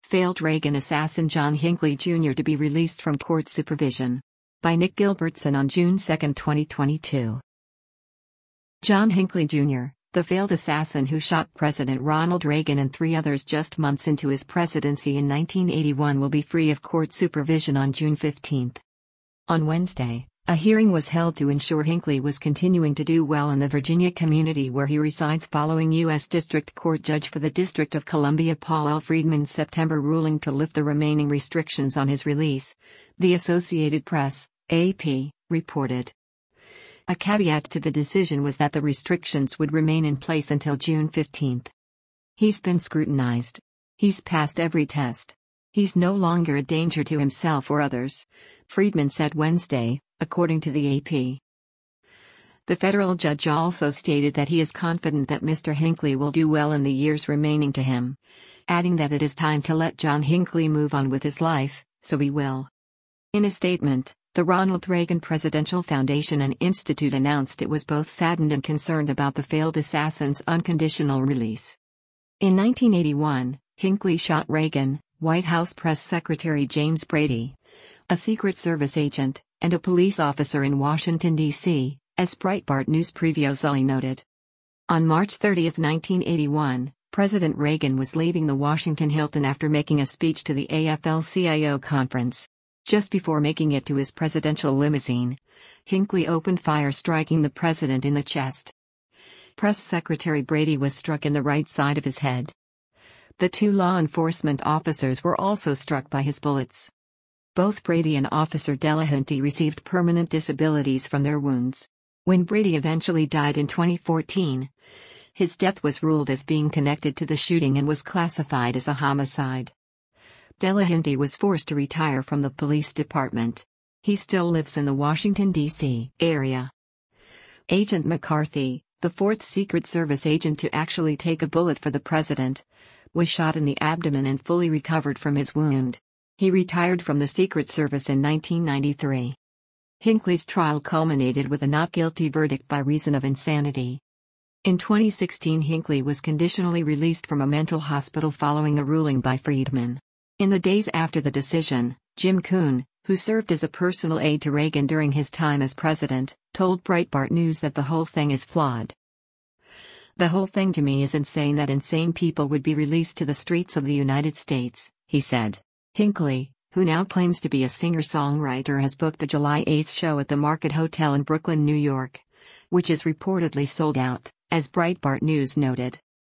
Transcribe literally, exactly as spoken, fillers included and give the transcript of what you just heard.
Failed Reagan assassin John Hinckley Junior to be released from court supervision. By Nick Gilbertson on June second, twenty twenty-two. John Hinckley Junior, the failed assassin who shot President Ronald Reagan and three others just months into his presidency in nineteen eighty-one, will be free of court supervision on June fifteenth. On Wednesday, a hearing was held to ensure Hinckley was continuing to do well in the Virginia community where he resides following U S District Court Judge for the District of Columbia Paul L. Friedman's September ruling to lift the remaining restrictions on his release, the Associated Press, A P, reported. A caveat to the decision was that the restrictions would remain in place until June fifteenth. He's been scrutinized. He's passed every test. He's no longer a danger to himself or others, Friedman said Wednesday, according to the A P. The federal judge also stated that he is confident that Mister Hinckley will do well in the years remaining to him, adding that it is time to let John Hinckley move on with his life, so he will. In a statement, the Ronald Reagan Presidential Foundation and Institute announced it was both saddened and concerned about the failed assassin's unconditional release. In nineteen eighty-one, Hinckley shot Reagan, White House Press Secretary James Brady, a Secret Service agent, and a police officer in Washington, D C, as Breitbart News Preview Sully noted. On March thirtieth, nineteen eighty-one, President Reagan was leaving the Washington Hilton after making a speech to the A F L C I O conference. Just before making it to his presidential limousine, Hinckley opened fire, striking the president in the chest. Press Secretary Brady was struck in the right side of his head. The two law enforcement officers were also struck by his bullets. Both Brady and Officer Delahanty received permanent disabilities from their wounds. When Brady eventually died in twenty fourteen, his death was ruled as being connected to the shooting and was classified as a homicide. Delahanty was forced to retire from the police department. He still lives in the Washington, D C area. Agent McCarthy, the fourth Secret Service agent to actually take a bullet for the president, was shot in the abdomen and fully recovered from his wound. He retired from the Secret Service in nineteen ninety-three. Hinckley's trial culminated with a not guilty verdict by reason of insanity. In twenty sixteen, Hinckley was conditionally released from a mental hospital following a ruling by Friedman. In the days after the decision, Jim Kuhn, who served as a personal aide to Reagan during his time as president, told Breitbart News that the whole thing is flawed. "The whole thing to me is insane that insane people would be released to the streets of the United States," he said. Hinckley, who now claims to be a singer-songwriter, has booked a July eighth show at the Market Hotel in Brooklyn, New York, which is reportedly sold out, as Breitbart News noted.